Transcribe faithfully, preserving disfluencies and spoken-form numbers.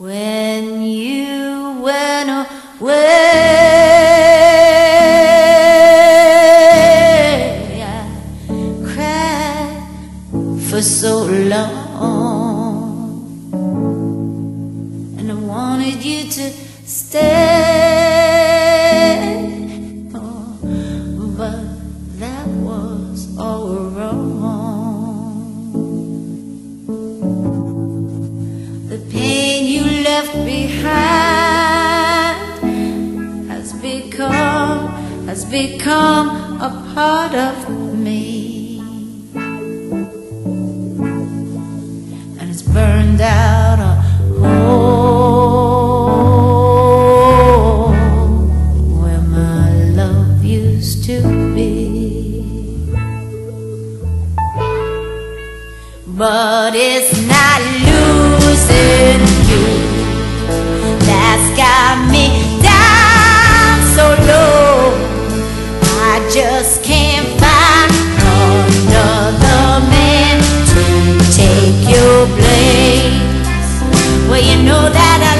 when you went away. I cried for so long, and I wanted you to stay, oh, but that was all wrong. The pain you left behind has become, has become a part of me, and it's burned out a hole where my love used to be. But it's not losing you that's got me down so low. I just can't find another man to take your place. Well, you know that I